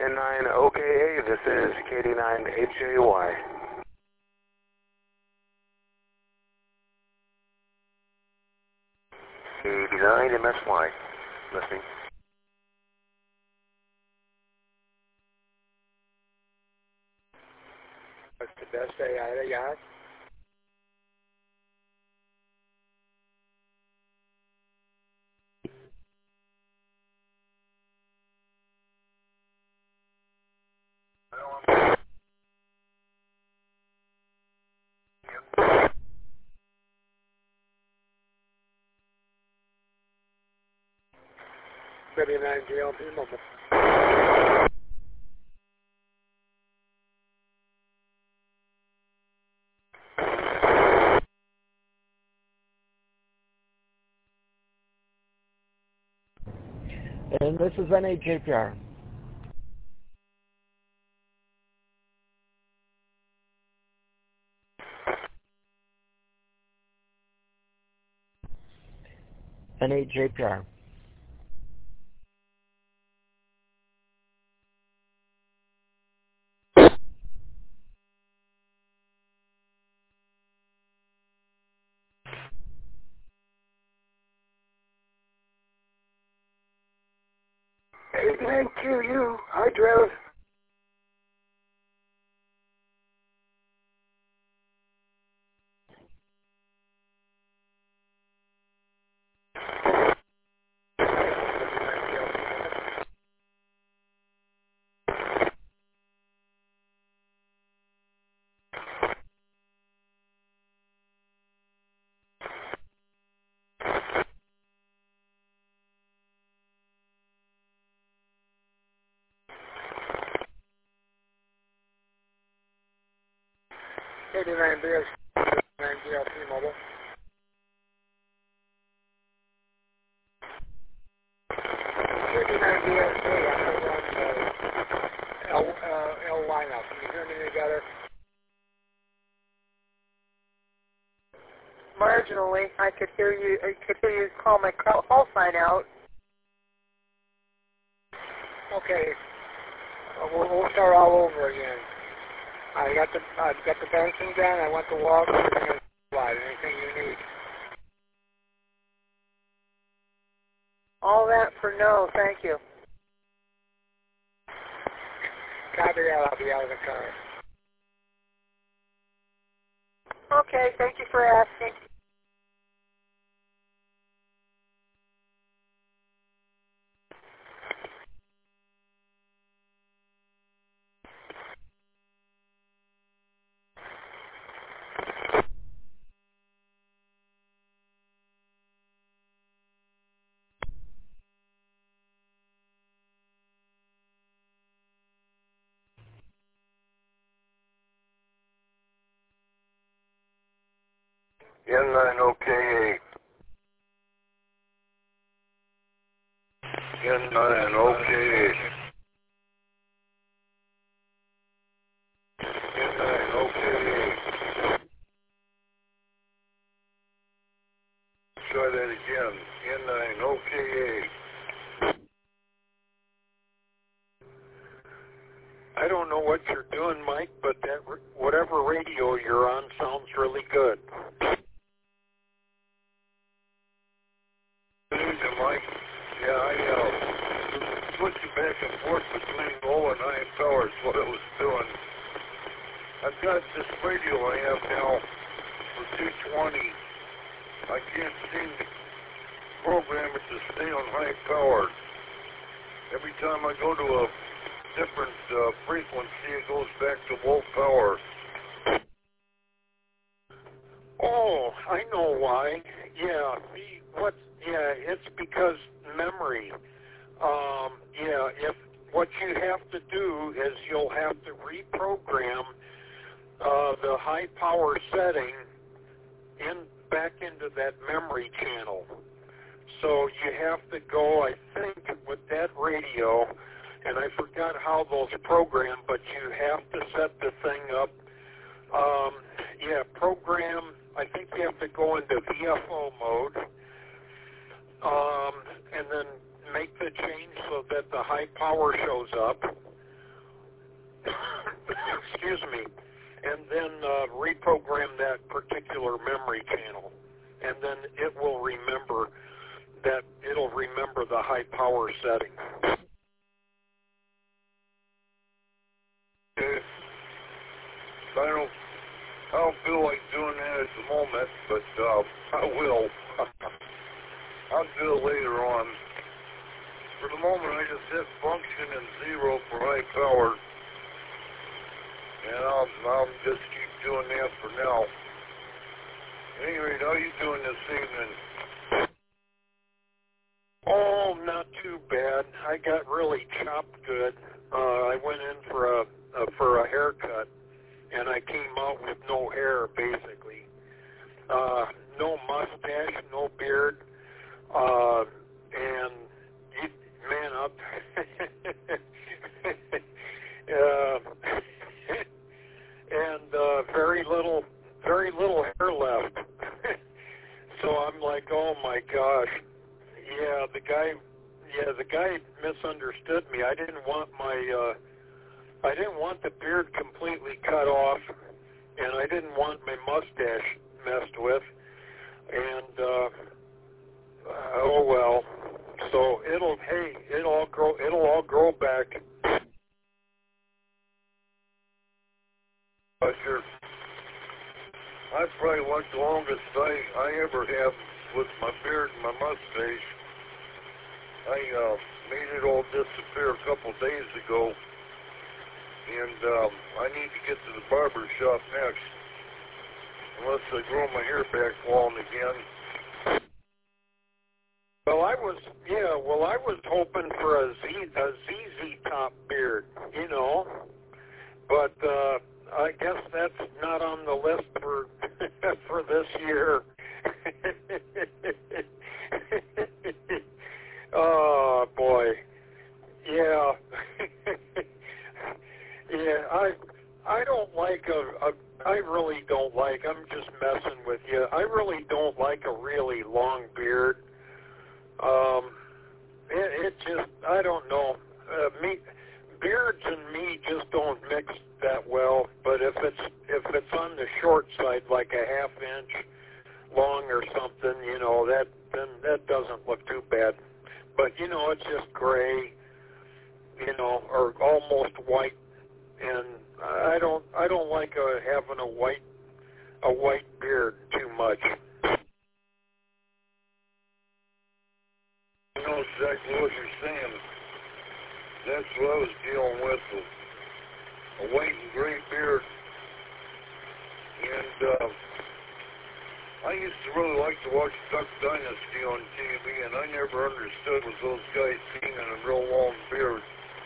N9 OKA, this is KD9 HJY. KD9 MSY, listening. What's the best AI yacht? KD9 GLP mobile. And this is NAJPR. NAJPR. KD9QU, I drove. KD9BS, KD9 GLP mobile. KD9BS, I'm on L lineup. Can you hear me together? Marginally, I could hear you call my call sign out. Okay, we'll start all over again. I got the fencing done. I want the walls. Everything is wide. Anything you need. All that for no, thank you. Copy that. I'll be out of the car. Okay, thank you for asking. N9 OKA. N9 OKA. N9 OKA. Try that again. N9 OKA. I don't know what you're doing, Mike, but that whatever radio you're on sounds really good. Mike, yeah, I switching back and forth between low and high power is what I was doing. I've got this radio I have now for 220. I can't seem to program it to stay on high power. Every time I go to a different frequency, it goes back to low power. Oh, I know why. Yeah, it's because memory. If what you have to do is you'll have to reprogram the high power setting back into that memory channel. So you have to go, I think, with that radio, and I forgot how those program, but you have to set the thing up. Program, I think you have to go into VFO mode, and then make the change so that the high power shows up. particular memory channel, and then it will remember that. It'll remember the high power setting. Okay. I don't feel like doing that at the moment, but I will. I'll do it later on. For the moment, I just hit function and 0 for high power, and I'll just keep doing that for now. At any rate, how are you doing this evening? Oh, not too bad. I got really chopped good. I went in for a haircut, and I came out with no hair, basically. No mustache, no beard, and man up. And very little hair left. So I'm like, oh my gosh. Yeah, the guy misunderstood me. I didn't want the beard completely cut off, and I didn't want my mustache messed with. And oh well. So it'll all grow back. Sure. I probably went the longest I ever have with my beard and my mustache. I made it all disappear a couple days ago, and I need to get to the barber shop next, unless I grow my hair back long again. Well, I was hoping for a ZZ Top beard, you know, but I guess that's not on the list for for this year. Oh boy, yeah, yeah. I don't like I really don't like. I'm just messing with you. I really don't like a really long beard. It just, I don't know. Beards and me just don't mix that well. But if it's on the short side, like a half inch long or something, you know, then that doesn't look too bad. But you know, it's just gray, you know, or almost white, and I don't like having a white beard too much. I know exactly what you're saying. That's what I was dealing with, a white and gray beard. And I used to really like to watch Duck Dynasty on TV, and I never understood was those guys being in a real long beard.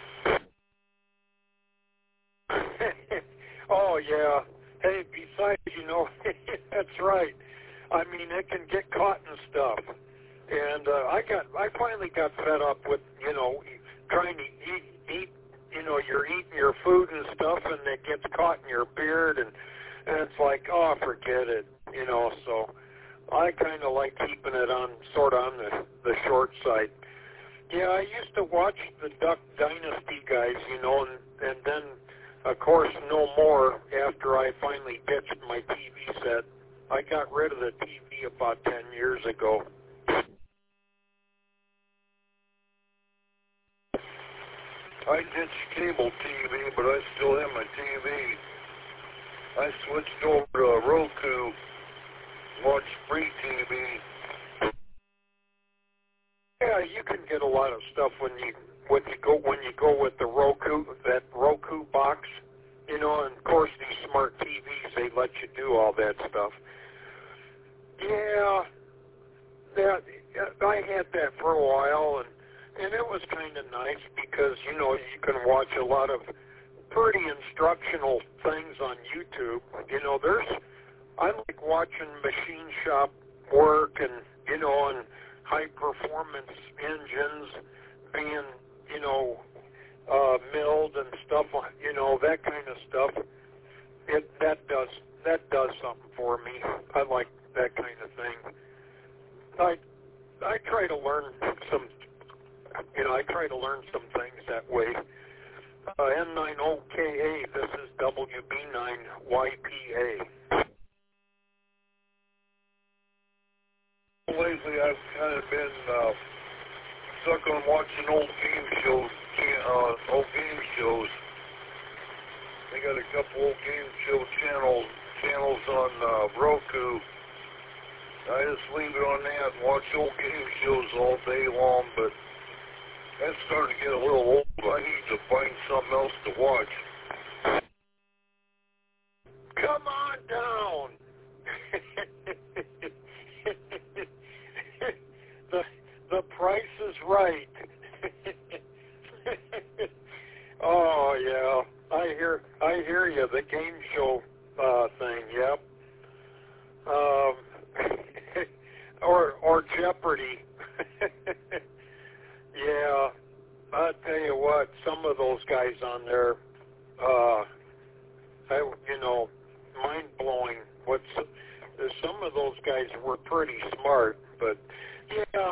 Oh, yeah. Hey, besides, you know, that's right. I mean, it can get caught in stuff. And I finally got fed up with, you know, trying to eat, you know, you're eating your food and stuff, and it gets caught in your beard, and it's like, oh, forget it, you know. So I kind of like keeping it on, sort of on the short side. Yeah, I used to watch the Duck Dynasty guys, you know, and then, of course, no more after I finally ditched my TV set. I got rid of the TV about 10 years ago. I ditched cable TV, but I still have my TV. I switched over to Roku, watch free TV. Yeah, you can get a lot of stuff when you go with the Roku, that Roku box, you know, and of course these smart TVs, they let you do all that stuff. Yeah, I had that for a while, and it was kind of nice because, you know, you can watch a lot of pretty instructional things on YouTube. You know, I like watching machine shop work and, you know, and high performance engines being, you know, milled and stuff, you know, that kind of stuff. That does something for me. I like that kind of thing. I try to learn some, you know, things that way. N90KA, this is WB9YPA. lately I've kind of been stuck on watching old game shows. They got a couple old game show channels on Roku. I just leave it on that and watch old game shows all day long, but that's starting to get a little old. I need to find something else to watch. Come on down. the price is right. Oh yeah, I hear you. The game show thing. Yep. Or Jeopardy. Yeah, I tell you what, some of those guys on there, mind blowing. Some of those guys were pretty smart, but yeah,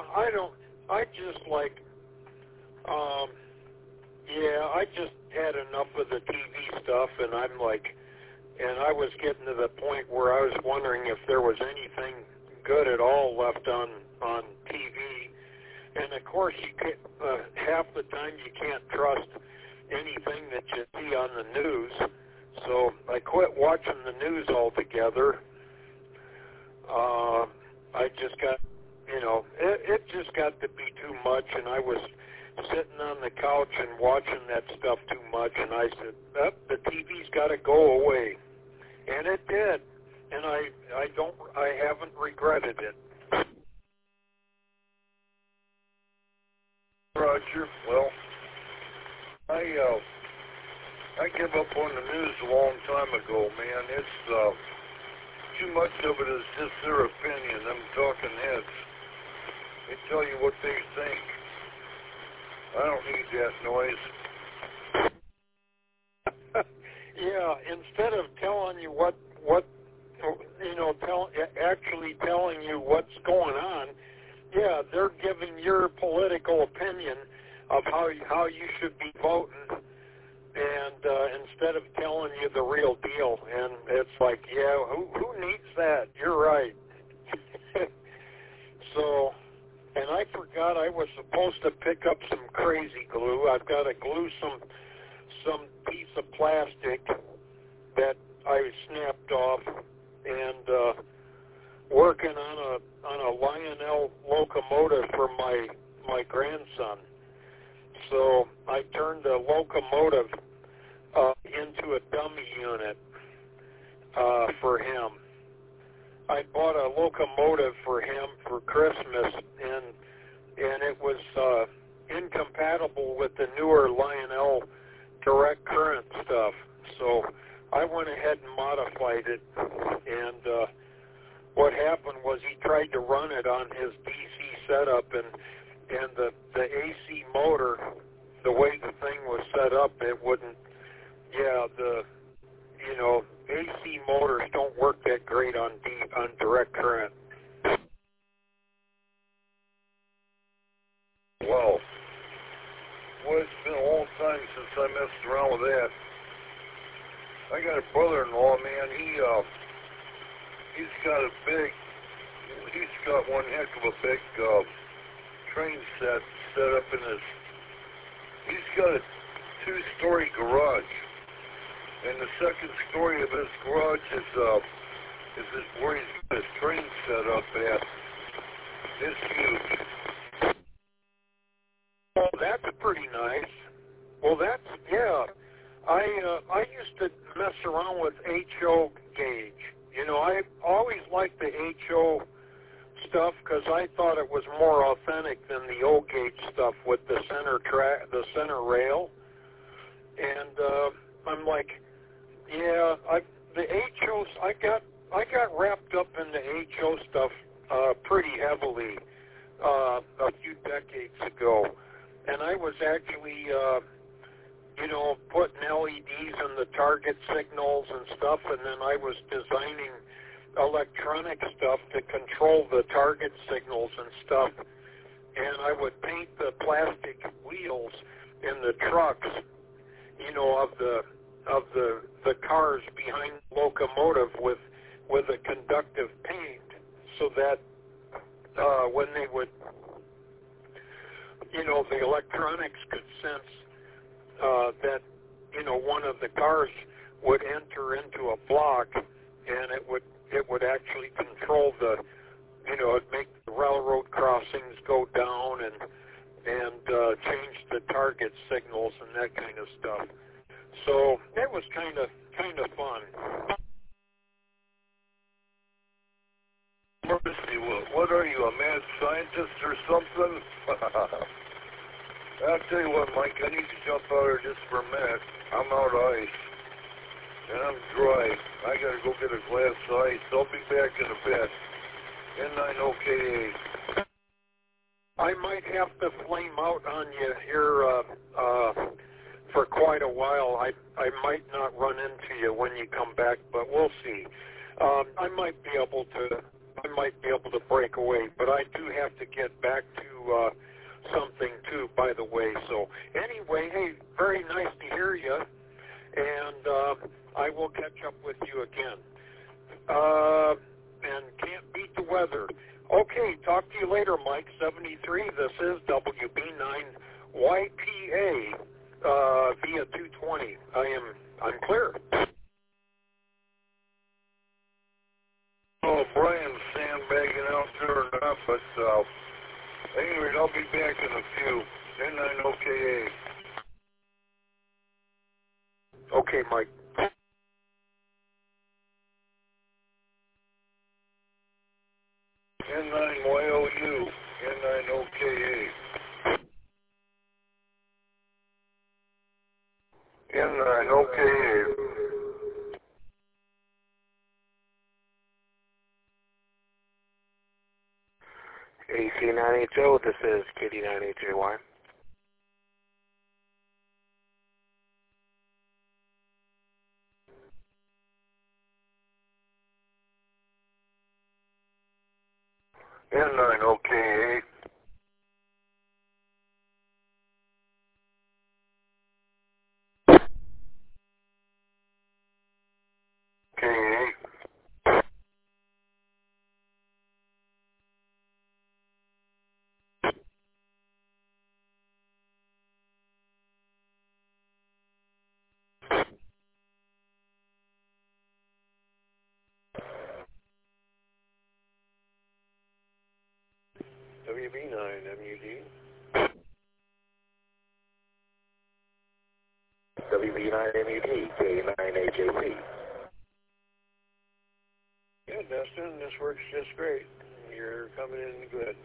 I just had enough of the TV stuff, and I was getting to the point where I was wondering if there was anything good at all left on TV. And of course, half the time you can't trust anything that you see on the news. So I quit watching the news altogether. I just got, it just got to be too much, and I was sitting on the couch and watching that stuff too much, and I said, the TV's got to go away. And it did. And I haven't regretted it. Roger. Well, I gave up on the news a long time ago, man. It's too much of it is just their opinion. Them talking heads. They tell you what they think. I don't need that noise. Yeah, instead of telling you actually telling you what's going on, yeah, they're giving your political opinion of how you should be voting, and instead of telling you the real deal. And it's like, yeah, who needs that? You're right. So, and I forgot I was supposed to pick up some crazy glue. I've got to glue some piece of plastic that I snapped off, and working on a Lionel locomotive for my grandson. So I turned the locomotive into a dummy unit for him. I bought a locomotive for him for Christmas, and it was incompatible with the newer Lionel direct current stuff. So I went ahead and modified it, and what happened was he tried to run it on his DC setup, and the AC motor, the way the thing was set up, it wouldn't. Yeah, AC motors don't work that great on direct current. Wow. Well, it's been a long time since I messed around with that. I got a brother-in-law, man. He's got one heck of a big train set up in his. He's got a 2-story garage, and the second story of his garage is where he's got his train set up at. It's huge. Oh, that's pretty nice. Well, yeah. I used to mess around with HO gauge. I always liked the HO stuff because I thought it was more authentic than the O gauge stuff with the center rail. And I'm like, yeah, the HOs. I got wrapped up in the HO stuff pretty heavily a few decades ago, and I was actually putting LEDs in the target signals and stuff, and then I was designing electronic stuff to control the target signals and stuff. And I would paint the plastic wheels in the trucks, of the cars behind the locomotive with a conductive paint, so that when they would, the electronics could sense that, one of the cars would enter into a block, and it would actually control the, it'd make the railroad crossings go down and change the target signals and that kind of stuff. So that was kind of fun. Mercy, what are you, a mad scientist or something? I'll tell you what, Mike, I need to jump out here just for a minute. I'm out of ice, and I'm dry. I gotta go get a glass of ice. I'll be back in a bit. N9OKA. I might have to flame out on you here for quite a while. I might not run into you when you come back, but we'll see. I might be able to break away, but I do have to get back to something too, by the way. So anyway, hey, very nice to hear you, and I will catch up with you again. And can't beat the weather. Okay, talk to you later, Mike. 73. This is WB9YPA via 220. I'm clear. Oh, Brian's sandbagging out there or not, but anyway, I'll be back in a few. N9OKA. Okay, Mike. N9YOU. N9OKA. N9OKA. AC9HO, this is KD9HAY. N9OKA. KA. WB9MUD. WB9MUD, K9AJP. Yeah, Dustin, this works just great. You're coming in good.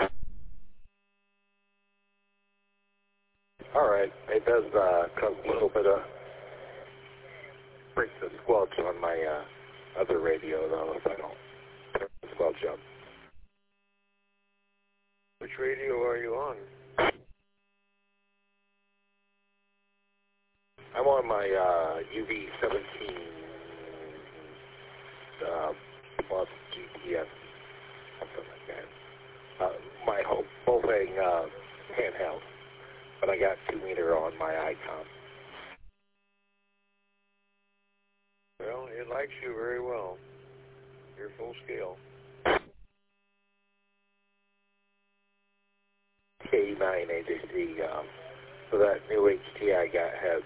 All right, it does cause a little bit of break the squelch on my other radio, though, if I don't turn the squelch up. Which radio are you on? I'm on my UV17 plus GPS, something like that. My whole thing handheld, but I got 2 meter on my Icon. Well, it likes you very well. You're full scale. K9AJC, so that new HT I got has,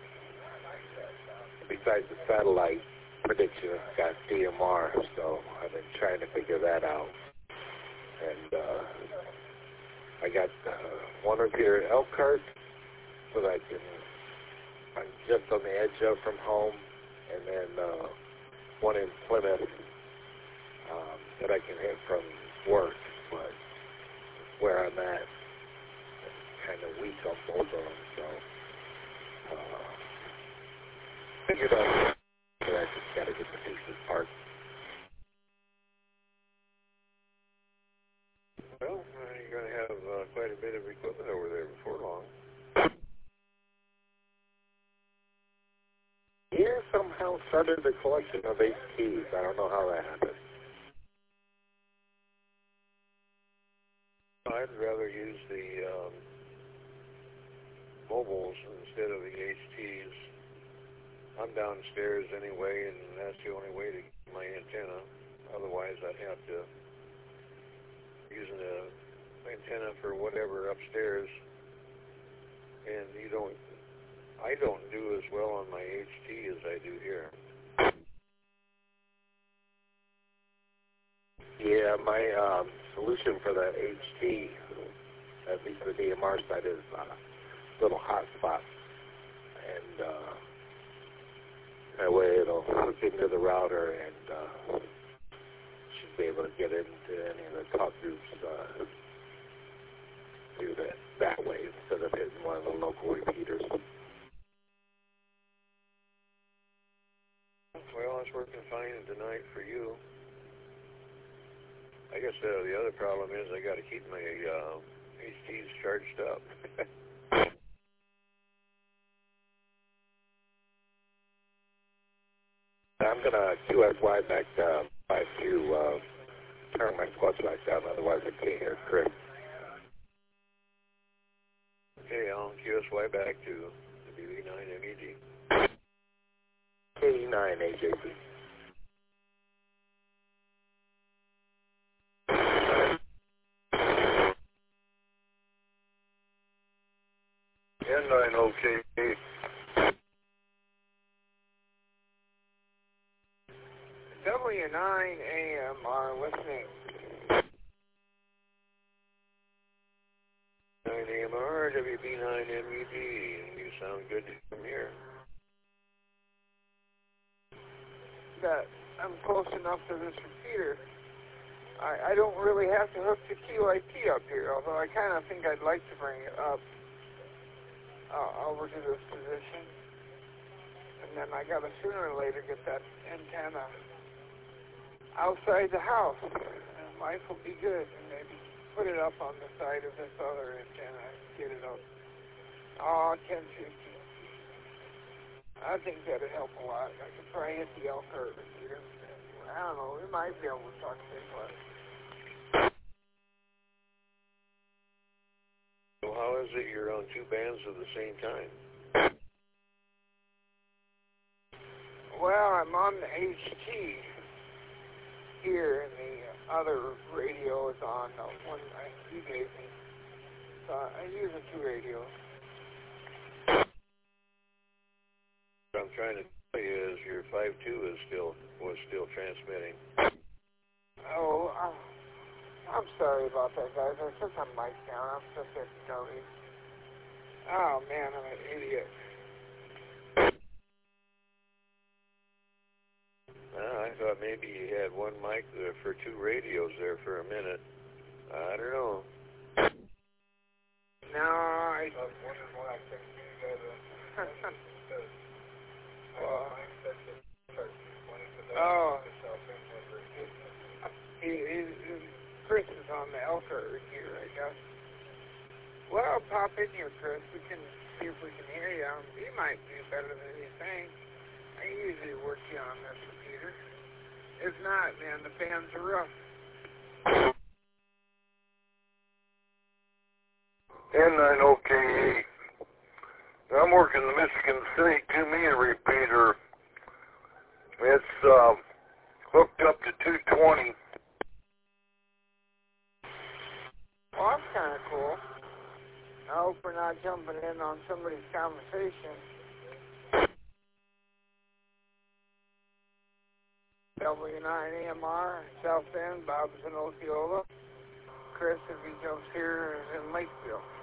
besides the satellite prediction, it's got DMR, so I've been trying to figure that out. And I got one of your Elkhart, so that I'm just on the edge of from home, and then one in Plymouth that I can hit from work, but where I'm at, kind of weak on both of them, so figured out that I just got to get the pieces apart. Well, you're going to have quite a bit of equipment over there before long. Here somehow started a collection of HTs. I don't know how that happened. I'd rather use the mobiles instead of the HTs. I'm downstairs anyway, and that's the only way to get my antenna. Otherwise, I'd have to using the antenna for whatever upstairs, and I don't do as well on my HT as I do here. Yeah, my solution for the HT, at least the DMR side, is a little hotspot, and that way it'll hook into the router and should be able to get into any of the talk groups through that way instead of hitting one of the local repeaters. Well, it's working fine tonight for you. I guess the other problem is I got to keep my HTs charged up. I'm going to QSY back to turn my clutch back down, otherwise I can't hear Chris. Okay, I'll QSY back to the BB9 MED. K9 AJP. N9 OK. W9 AMR listening. 9 AMR, WB9 MED. You sound good from here. That I'm close enough to this repeater. I don't really have to hook the QIT up here, although I kind of think I'd like to bring it up over to this position. And then I got to sooner or later get that antenna outside the house, and life will be good, and maybe put it up on the side of this other antenna and get it up. Oh, 1050. I think that'd help a lot. I could probably hit the Elkhart repeater. I don't know, we might be able to talk to this one. So how is it you're on two bands at the same time? Well, I'm on the HT here, and the other radio is on the one you gave me. So I use the two radios. What I'm trying to tell you is your 5.2 was still transmitting. Oh, I'm sorry about that, guys. I took my mic down. I'm so sorry. Oh man, I'm an idiot. I thought maybe you had one mic there for two radios there for a minute. I don't know. No, I was wondering why I couldn't do that. Chris is on the Elkhart here, I guess. Well, pop in here, Chris. We can see if we can hear you. You might do better than you think. I usually work you on this computer. If not, man, the bands are rough. N9 OK. I'm working the Michigan City 2-meter repeater. It's hooked up to 220. Well, that's kind of cool. I hope we're not jumping in on somebody's conversation. W9 AMR, South Bend, Bob's in Osceola. Chris, if he jumps here, is in Lakeville.